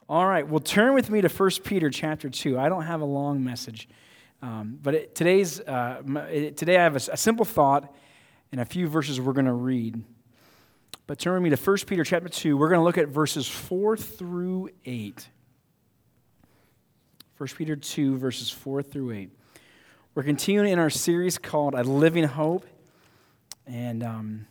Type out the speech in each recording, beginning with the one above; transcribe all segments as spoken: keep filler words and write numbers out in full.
All right, well, turn with me to First Peter chapter two. I don't have a long message, um, but it, today's uh, it, today I have a, a simple thought and a few verses we're going to read. But turn with me to First Peter chapter two. We're going to look at verses four through eight. First Peter two, verses four through eight. We're continuing in our series called A Living Hope. And um,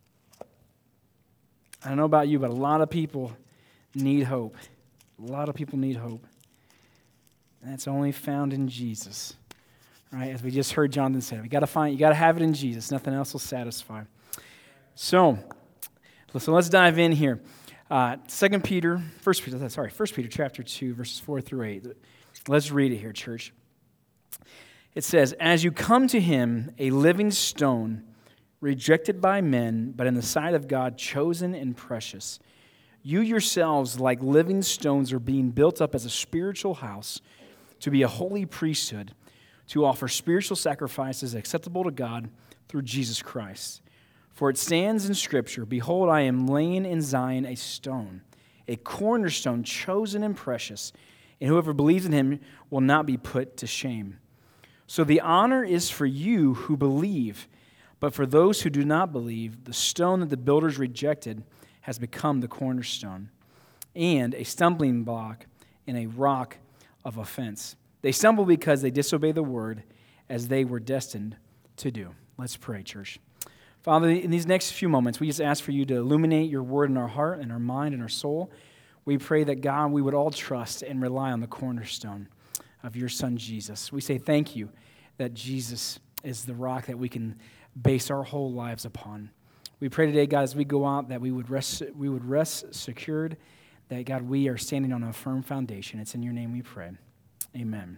I don't know about you, but a lot of people need hope. A lot of people need hope. And that's only found in Jesus. Right? As we just heard Jonathan say, we got to find, you got to have it in Jesus. Nothing else will satisfy. So, so let's dive in here. Uh, Second Peter, First Peter, sorry, First Peter chapter two, verses four through eight. Let's read it here, church. It says, "As you come to him, a living stone, rejected by men, but in the sight of God, chosen and precious. You yourselves, like living stones, are being built up as a spiritual house to be a holy priesthood, to offer spiritual sacrifices acceptable to God through Jesus Christ. For it stands in Scripture, 'Behold, I am laying in Zion a stone, a cornerstone chosen and precious, and whoever believes in him will not be put to shame.' So the honor is for you who believe, but for those who do not believe, the stone that the builders rejected has become the cornerstone, and a stumbling block and a rock of offense. They stumble because they disobey the word as they were destined to do." Let's pray, church. Father, in these next few moments, we just ask for you to illuminate your word in our heart and our mind and our soul. We pray that, God, we would all trust and rely on the cornerstone of your Son, Jesus. We say thank you that Jesus is the rock that we can base our whole lives upon. We pray today, God, as we go out, that we would rest, we would rest secured, that, God, we are standing on a firm foundation. It's in your name we pray. Amen.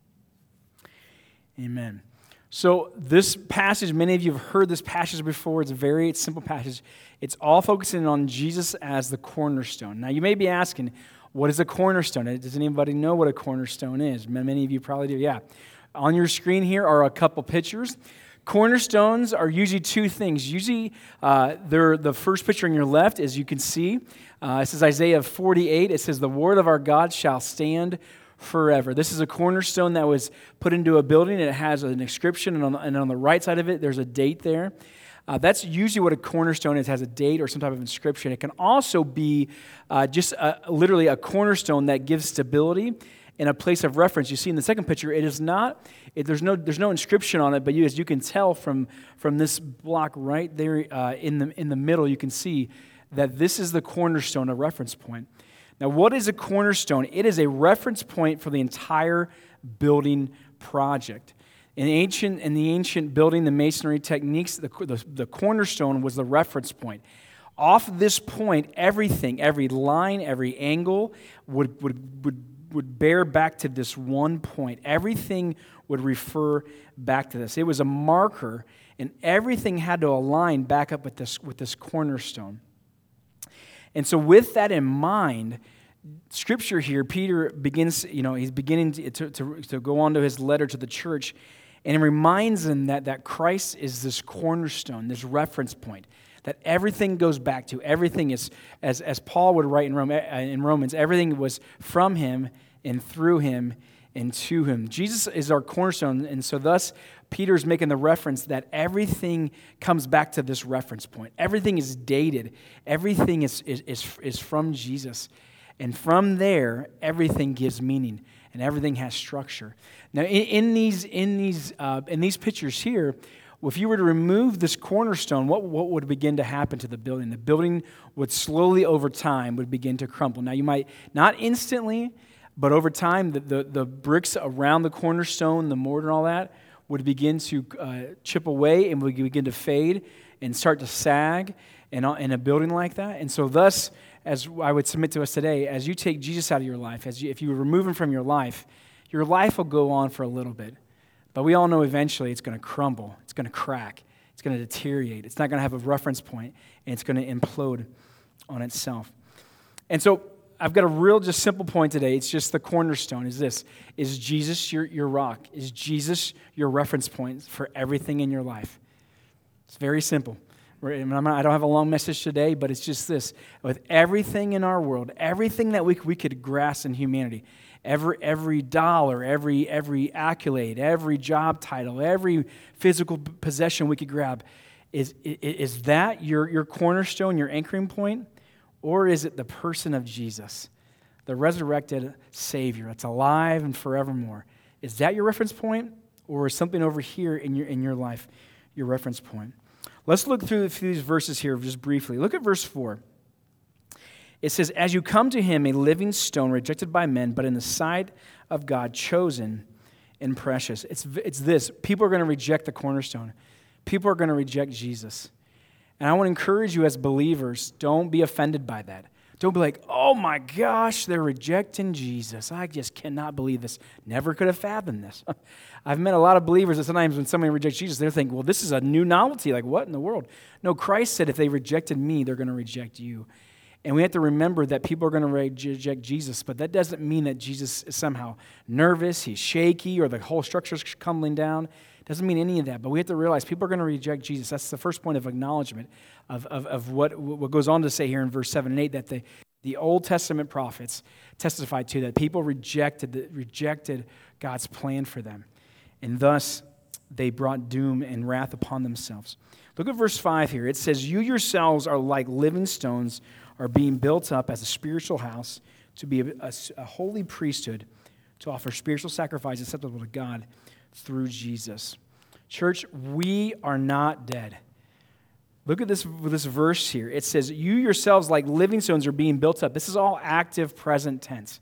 Amen. So this passage, many of you have heard this passage before. It's a very simple passage. It's all focusing on Jesus as the cornerstone. Now, you may be asking, what is a cornerstone? Does anybody know what a cornerstone is? Many of you probably do, yeah. On your screen here are a couple pictures. Cornerstones are usually two things. Usually, uh, they're the first picture on your left, as you can see. Uh, it says Isaiah forty-eight. It says, "The word of our God shall stand forever." This is a cornerstone that was put into a building, and it has an inscription, and on the, and on the right side of it, there's a date there. Uh, that's usually what a cornerstone is, has a date or some type of inscription. It can also be uh, just a, literally a cornerstone that gives stability in a place of reference. You see in the second picture, it is not, it, there's no there's no inscription on it, but you, as you can tell from, from this block right there uh, in the in the middle, you can see that this is the cornerstone, a reference point. Now, what is a cornerstone? It is a reference point for the entire building project. In ancient in the ancient building, the masonry techniques, the, the, the cornerstone was the reference point. Off this point, everything, every line, every angle would would would would bear back to this one point. Everything would refer back to this. It was a marker, and everything had to align back up with this, with this cornerstone. And so with that in mind, Scripture here, Peter begins, you know, he's beginning to, to, to, to go on to his letter to the church, and it reminds them that, that Christ is this cornerstone, this reference point, that everything goes back to. Everything is, as, as Paul would write in, Rome, in Romans, everything was from him and through him and to him. Jesus is our cornerstone, and so thus Peter's making the reference that everything comes back to this reference point. Everything is dated. Everything is, is, is, is from Jesus. And from there, everything gives meaning, and everything has structure. Now, in, in these in these uh, in these pictures here, if you were to remove this cornerstone, what, what would begin to happen to the building? The building would slowly, over time, would begin to crumble. Now, you might, not instantly, but over time, the, the, the bricks around the cornerstone, the mortar and all that, would begin to uh, chip away and would begin to fade and start to sag in, in a building like that. And so thus, as I would submit to us today, as you take Jesus out of your life, as you, if you remove him from your life, your life will go on for a little bit. But we all know eventually it's going to crumble, it's going to crack, it's going to deteriorate, it's not going to have a reference point, and it's going to implode on itself. And so I've got a real just simple point today. It's just the cornerstone is this. Is Jesus your, your rock? Is Jesus your reference point for everything in your life? It's very simple. I'm not, I don't have a long message today, but it's just this. With everything in our world, everything that we, we could grasp in humanity, every, every dollar, every, every accolade, every job title, every physical possession we could grab, is, is that your, your cornerstone, your anchoring point? Or is it the person of Jesus, the resurrected Savior that's alive and forevermore? Is that your reference point? Or is something over here in your, in your life your reference point? Let's look through, through these verses here just briefly. Look at verse four. It says, as you come to him, a living stone rejected by men, but in the sight of God, chosen and precious. It's, it's this. People are going to reject the cornerstone. People are going to reject Jesus. And I want to encourage you as believers, don't be offended by that. Don't be like, oh my gosh, they're rejecting Jesus. I just cannot believe this. Never could have fathomed this. I've met a lot of believers that sometimes when somebody rejects Jesus, they're thinking, well, this is a new novelty. Like, what in the world? No, Christ said if they rejected me, they're going to reject you. And we have to remember that people are going to reject Jesus, but that doesn't mean that Jesus is somehow nervous, he's shaky, or the whole structure is crumbling down. It doesn't mean any of that, but we have to realize people are going to reject Jesus. That's the first point of acknowledgement of, of, of what, what goes on to say here in verse seven and eight, that the, the Old Testament prophets testified to, that people rejected, the, rejected God's plan for them. And thus, they brought doom and wrath upon themselves. Look at verse five here. It says, you yourselves are like living stones, are being built up as a spiritual house to be a, a, a holy priesthood, to offer spiritual sacrifice acceptable to God through Jesus. Church, we are not dead. Look at this, this verse here. It says, you yourselves like living stones are being built up. This is all active present tense.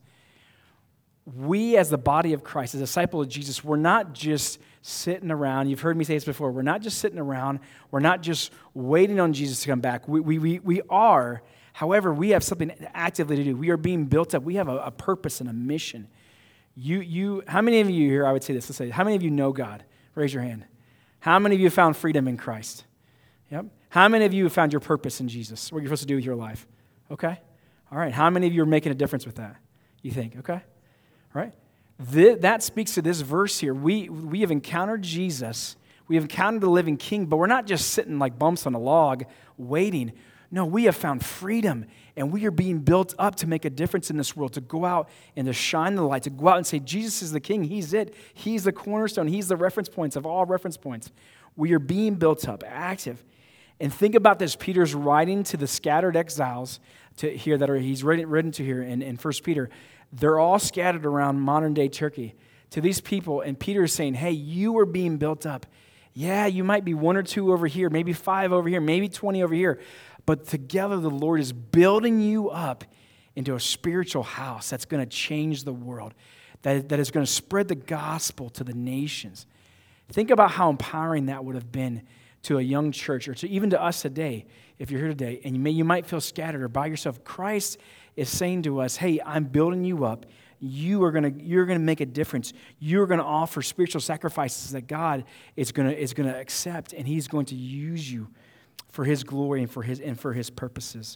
We as the body of Christ, as a disciple of Jesus, we're not just sitting around. You've heard me say this before. We're not just sitting around. We're not just waiting on Jesus to come back. We, we, we, we are. However, we have something actively to do. We are being built up. We have a, a purpose and a mission. You, you, how many of you here, I would say this, let's say, how many of you know God? Raise your hand. How many of you have found freedom in Christ? Yep. How many of you have found your purpose in Jesus? What you're supposed to do with your life? Okay. All right. How many of you are making a difference with that? You think? Okay. All right. Th- that speaks to this verse here. We, we have encountered Jesus. We have encountered the living King, but we're not just sitting like bumps on a log waiting. No, we have found freedom, and we are being built up to make a difference in this world, to go out and to shine the light, to go out and say, Jesus is the King. He's it. He's the cornerstone. He's the reference points of all reference points. We are being built up, active. And think about this. Peter's writing to the scattered exiles to here that are he's written, written to here in, in First Peter. They're all scattered around modern-day Turkey. To these people, and Peter is saying, hey, you are being built up. Yeah, you might be one or two over here, maybe five over here, maybe twenty over here. But together the Lord is building you up into a spiritual house that's going to change the world, that, that is going to spread the gospel to the nations. Think about how empowering that would have been to a young church, or to even to us today, if you're here today, and you, may, you might feel scattered or by yourself. Christ is saying to us, hey, I'm building you up. You are going to you're going to make a difference. You're going to offer spiritual sacrifices that God is going to is going to accept, and He's going to use you for His glory and for His and for His purposes.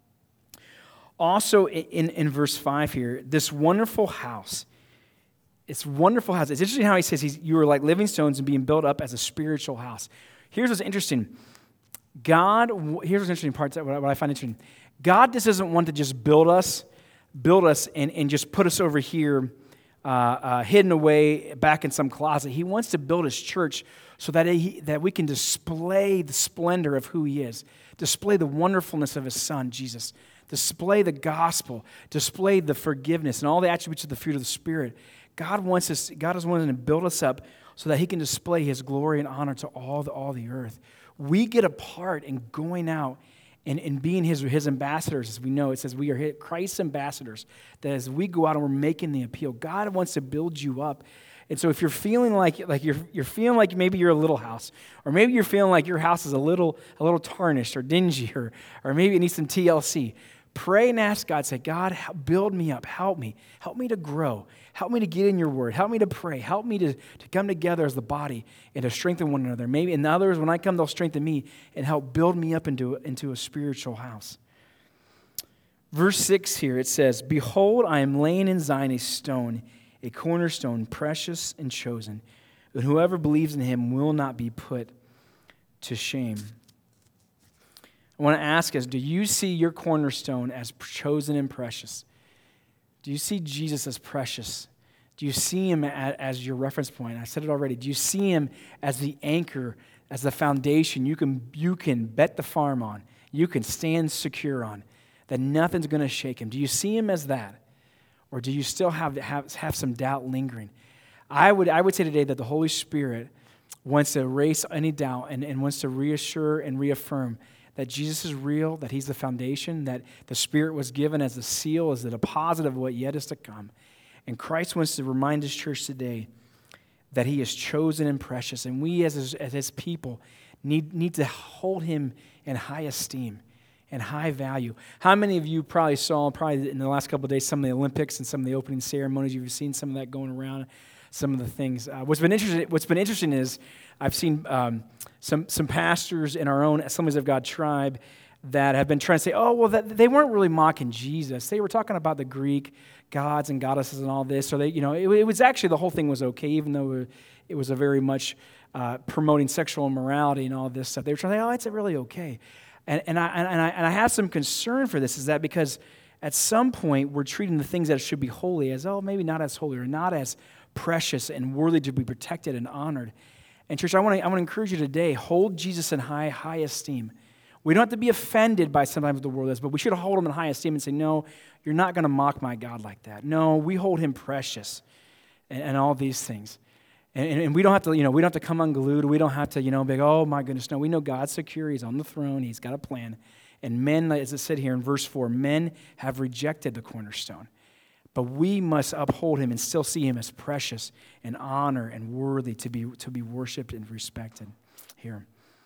Also, in, in verse five here, this wonderful house. It's wonderful house. It's interesting how he says he's, you are like living stones and being built up as a spiritual house. Here's what's interesting. God, here's what's interesting part, what I find interesting. God just doesn't want to just build us, build us and, and just put us over here, uh, uh, hidden away back in some closet. He wants to build His church so that, he, that we can display the splendor of who He is, display the wonderfulness of His Son, Jesus, display the gospel, display the forgiveness and all the attributes of the fruit of the Spirit. God wants us, God is wanting to build us up so that He can display His glory and honor to all the, all the earth. We get a part in going out and, and being his, his ambassadors, as we know. It says we are Christ's ambassadors, that as we go out and we're making the appeal, God wants to build you up. And so if you're feeling like, like you're, you're feeling like maybe you're a little house, or maybe you're feeling like your house is a little, a little tarnished or dingy, or, or maybe it needs some T L C, pray and ask God, say, God, build me up, help me, help me to grow, help me to get in your word, help me to pray, help me to, to come together as the body and to strengthen one another. Maybe in others, when I come, they'll strengthen me and help build me up into, into a spiritual house. Verse six here, it says, behold, I am laying in Zion a stone, a cornerstone, precious and chosen, and whoever believes in Him will not be put to shame. I want to ask us, do you see your cornerstone as chosen and precious? Do you see Jesus as precious? Do you see him as your reference point? I said it already. Do you see him as the anchor, as the foundation you can, you can bet the farm on, you can stand secure on, that nothing's going to shake him? Do you see him as that? Or do you still have, have, have some doubt lingering? I would, I would say today that the Holy Spirit wants to erase any doubt and, and wants to reassure and reaffirm that Jesus is real, that he's the foundation, that the Spirit was given as a seal, as the deposit of what yet is to come. And Christ wants to remind his church today that he is chosen and precious, and we as his, as his people need, need to hold him in high esteem and high value. How many of you probably saw, probably in the last couple of days, some of the Olympics and some of the opening ceremonies? You've seen some of that going around, some of the things. Uh, what's been interesting, what's been interesting is I've seen um, some some pastors in our own Assemblies of God tribe that have been trying to say, oh, well, that, they weren't really mocking Jesus. They were talking about the Greek gods and goddesses and all this. So they, you know, it, it was actually, the whole thing was okay, even though it was a very much uh, promoting sexual immorality and all this stuff. They were trying to say, oh, it's really okay. And, and, I, and, I, and I have some concern for this, is that because at some point we're treating the things that should be holy as, oh, maybe not as holy or not as precious and worthy to be protected and honored. And church, I want to I want to encourage you today, hold Jesus in high, high esteem. We don't have to be offended by sometimes what the world is, but we should hold him in high esteem and say, no, you're not going to mock my God like that. No, we hold him precious and, and all these things. And, and we don't have to, you know, we don't have to come unglued. We don't have to, you know, be like, oh my goodness. No, we know God's secure. He's on the throne. He's got a plan. And men, as it said here in verse four, men have rejected the cornerstone. But we must uphold him and still see him as precious and honor and worthy to be to be worshiped and respected here.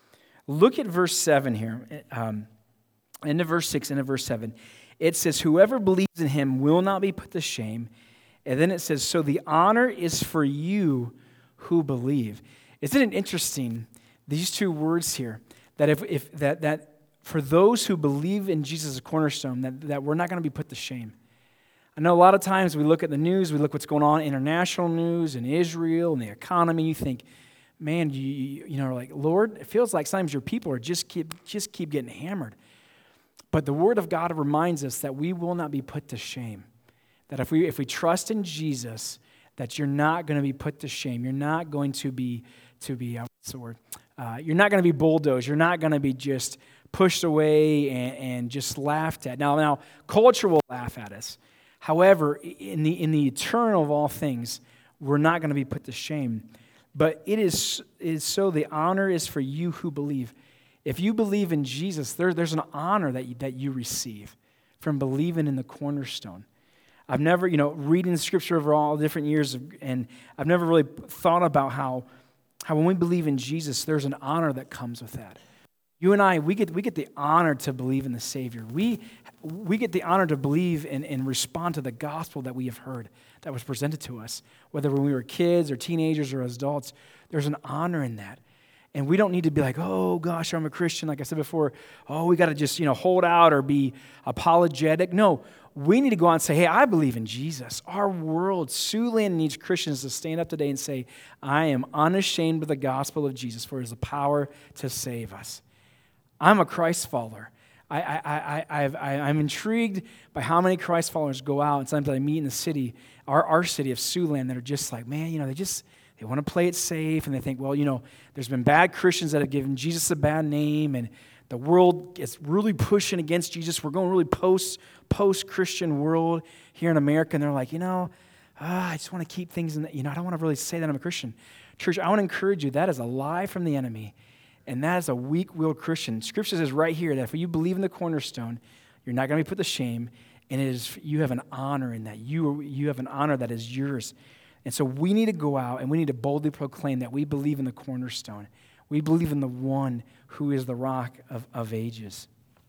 Look at verse seven here. Um, into verse six, into verse seven. It says, whoever believes in him will not be put to shame. And then it says, so the honor is for you who believe. Isn't it interesting, these two words here, that if, if that that for those who believe in Jesus as a cornerstone, that, that we're not going to be put to shame. I know a lot of times we look at the news, we look what's going on, international news in Israel and the economy, you think, man, you, you, you know, like, Lord, it feels like sometimes your people are just keep, just keep getting hammered. But the Word of God reminds us that we will not be put to shame. That if we if we trust in Jesus, that you're not going to be put to shame. You're not going to be, to be uh, what's the word? Uh, you're not going to be bulldozed. You're not going to be just pushed away and, and just laughed at. Now, now, culture will laugh at us. However, in the in the eternal of all things, we're not going to be put to shame. But it is, it is so the honor is for you who believe. If you believe in Jesus, there, there's an honor that you, that you receive from believing in the cornerstone. I've never, you know, reading Scripture over all different years, and I've never really thought about how, how when we believe in Jesus, there's an honor that comes with that. You and I, we get we get the honor to believe in the Savior. We we get the honor to believe and, and respond to the gospel that we have heard, that was presented to us. Whether when we were kids or teenagers or as adults, there's an honor in that. And we don't need to be like, oh gosh, I'm a Christian, like I said before, oh, we got to just, you know, hold out or be apologetic. No, we need to go out and say, hey, I believe in Jesus. Our world, Siouxland needs Christians to stand up today and say, I am unashamed of the gospel of Jesus, for it is the power to save us. I'm a Christ follower. I, I, I, I've, I, I'm intrigued by how many Christ followers go out, and sometimes I meet in the city, our, our city of Siouxland, that are just like, man, you know, they just, they want to play it safe, and they think, well, you know, there's been bad Christians that have given Jesus a bad name, and the world is really pushing against Jesus. We're going really post, post-Christian world here in America, and they're like, you know, ah, I just want to keep things in the, you know, I don't want to really say that I'm a Christian. Church, I want to encourage you, that is a lie from the enemy. And that is a weak-willed Christian. Scripture says right here that if you believe in the cornerstone, you're not going to be put to shame, and it is you have an honor in that. You, you have an honor that is yours. And so we need to go out and we need to boldly proclaim that we believe in the cornerstone. We believe in the one who is the rock of, of ages.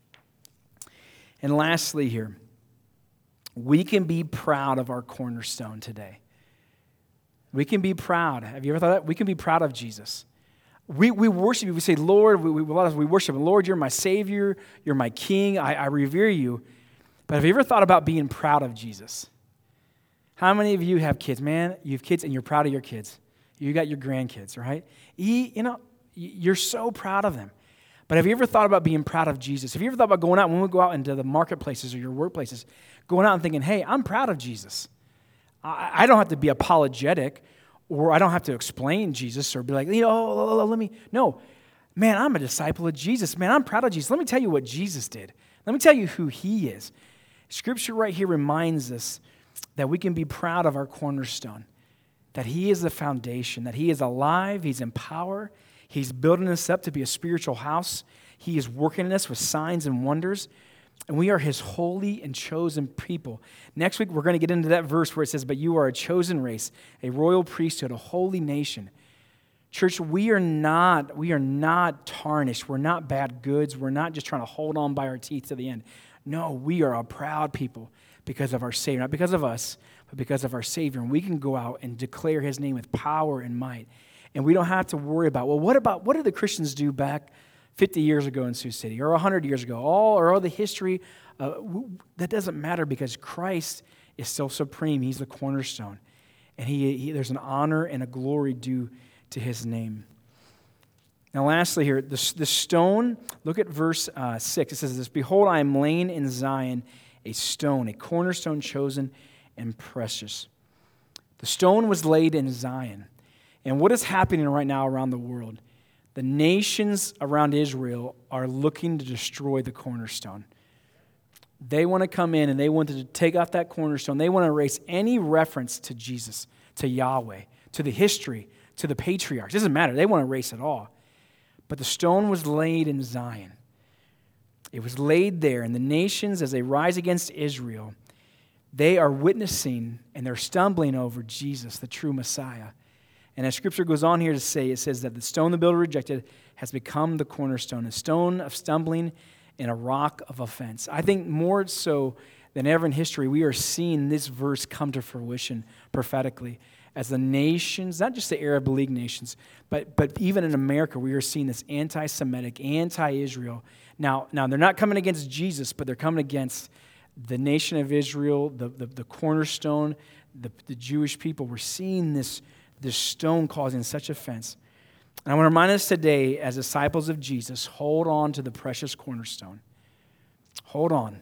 And lastly here, we can be proud of our cornerstone today. We can be proud. Have you ever thought that? We can be proud of Jesus. We we worship you. We say, Lord, we, we, we worship him. Lord, you're my Savior. You're my King. I, I revere you. But have you ever thought about being proud of Jesus? How many of you have kids? Man, you have kids and you're proud of your kids. You got your grandkids, right? You, you know, you're so proud of them. But have you ever thought about being proud of Jesus? Have you ever thought about going out, when we go out into the marketplaces or your workplaces, going out and thinking, hey, I'm proud of Jesus. I, I don't have to be apologetic, or I don't have to explain Jesus or be like, you know, let me, no. Man, I'm a disciple of Jesus. Man, I'm proud of Jesus. Let me tell you what Jesus did. Let me tell you who he is. Scripture right here reminds us that we can be proud of our cornerstone, that he is the foundation, that he is alive, he's in power, he's building us up to be a spiritual house. He is working in us with signs and wonders, and we are his holy and chosen people. Next week, we're going to get into that verse where it says, but you are a chosen race, a royal priesthood, a holy nation. Church, we are not, we are not tarnished. We're not bad goods. We're not just trying to hold on by our teeth to the end. No, we are a proud people because of our Savior. Not because of us, but because of our Savior. And we can go out and declare his name with power and might. And we don't have to worry about, well, what about, what did the Christians do back fifty years ago in Sioux City or one hundred years ago? All, or all the history, uh, that doesn't matter because Christ is still supreme. He's the cornerstone. And he, he there's an honor and a glory due to his name. Now lastly here, the, the stone, look at verse uh, six. It says this, behold, I am laying in Zion a stone, a cornerstone chosen and precious. The stone was laid in Zion. And what is happening right now around the world? The nations around Israel are looking to destroy the cornerstone. They want to come in and they want to take off that cornerstone. They want to erase any reference to Jesus, to Yahweh, to the history, to the patriarchs. It doesn't matter. They want to erase it all. But the stone was laid in Zion. It was laid there, and the nations, as they rise against Israel, they are witnessing and they're stumbling over Jesus, the true Messiah. And as Scripture goes on here to say, it says that the stone the builder rejected has become the cornerstone, a stone of stumbling and a rock of offense. I think more so than ever in history, we are seeing this verse come to fruition prophetically. As the nations, not just the Arab League nations, but, but even in America, we are seeing this anti-Semitic, anti-Israel. Now, now, they're not coming against Jesus, but they're coming against the nation of Israel, the, the, the cornerstone, the, the Jewish people. We're seeing this, this stone causing such offense. And I want to remind us today, as disciples of Jesus, hold on to the precious cornerstone. Hold on.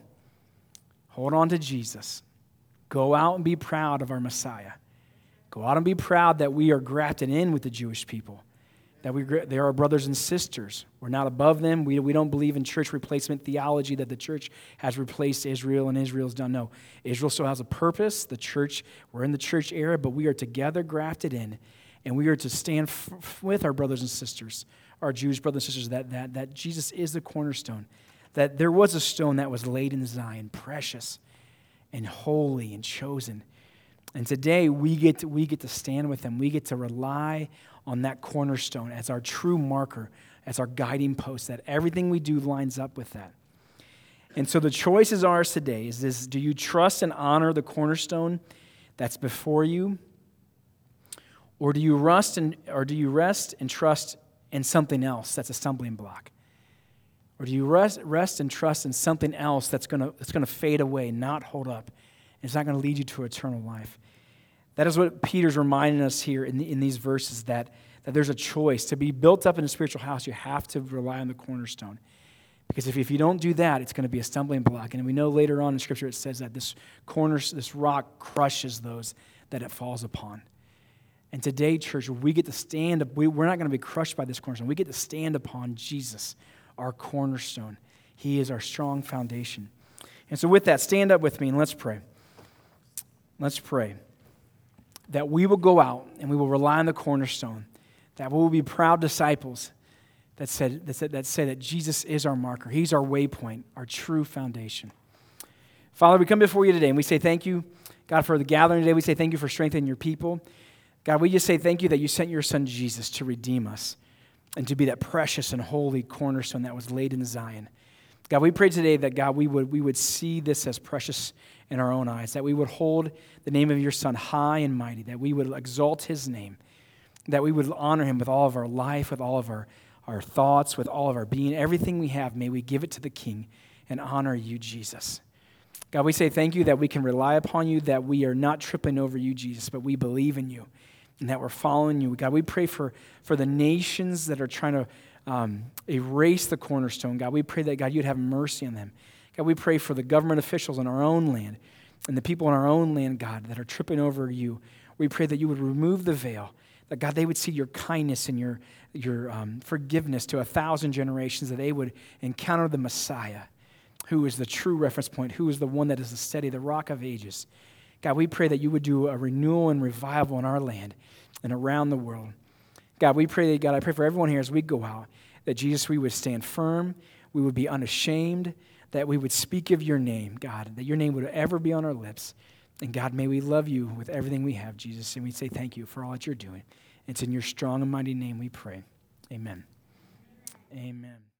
Hold on to Jesus. Go out and be proud of our Messiah. Go out and be proud that we are grafted in with the Jewish people, that we they are our brothers and sisters. We're not above them. We, we don't believe in church replacement theology that the church has replaced Israel and Israel's done. No, Israel still has a purpose. The church, we're in the church era, but we are together grafted in, and we are to stand f- f- with our brothers and sisters, our Jewish brothers and sisters, that, that, that Jesus is the cornerstone, that there was a stone that was laid in Zion, precious and holy and chosen. And today, we get to, we get to stand with him. We get to rely on that cornerstone as our true marker, as our guiding post, that everything we do lines up with that. And so the choice is ours today. Is this, do you trust and honor the cornerstone that's before you? Or do you rest and, or do you rest and trust in something else that's a stumbling block? Or do you rest, rest and trust in something else that's going to that's going to fade away, not hold up? It's not going to lead you to eternal life. That is what Peter's reminding us here in, the, in these verses, that, that there's a choice. To be built up in a spiritual house, you have to rely on the cornerstone. Because if, if you don't do that, it's going to be a stumbling block. And we know later on in Scripture it says that this corner, this rock crushes those that it falls upon. And today, church, we get to stand up. We, we're not going to be crushed by this cornerstone. We get to stand upon Jesus, our cornerstone. He is our strong foundation. And so with that, stand up with me and let's pray. Let's pray that we will go out and we will rely on the cornerstone, that we will be proud disciples that said that, said, that say that Jesus is our marker. He's our waypoint, our true foundation. Father, we come before you today and we say thank you, God, for the gathering today. We say thank you for strengthening your people. God, we just say thank you that you sent your son Jesus to redeem us and to be that precious and holy cornerstone that was laid in Zion. God, we pray today that, God, we would, we would see this as precious in our own eyes, that we would hold the name of your Son high and mighty, that we would exalt his name, that we would honor him with all of our life, with all of our, our thoughts, with all of our being. Everything we have, may we give it to the King and honor you, Jesus. God, we say thank you that we can rely upon you, that we are not tripping over you, Jesus, but we believe in you and that we're following you. God, we pray for, for the nations that are trying to um, erase the cornerstone. God, we pray that, God, you'd have mercy on them. God, we pray for the government officials in our own land and the people in our own land, God, that are tripping over you. We pray that you would remove the veil, that, God, they would see your kindness and your, your um, forgiveness to a thousand generations, that they would encounter the Messiah, who is the true reference point, who is the one that is the steady, the rock of ages. God, we pray that you would do a renewal and revival in our land and around the world. God, we pray that, God, I pray for everyone here as we go out, that, Jesus, we would stand firm, we would be unashamed, that we would speak of your name, God, that your name would ever be on our lips. And, God, may we love you with everything we have, Jesus, and we say thank you for all that you're doing. It's in your strong and mighty name we pray. Amen. Amen.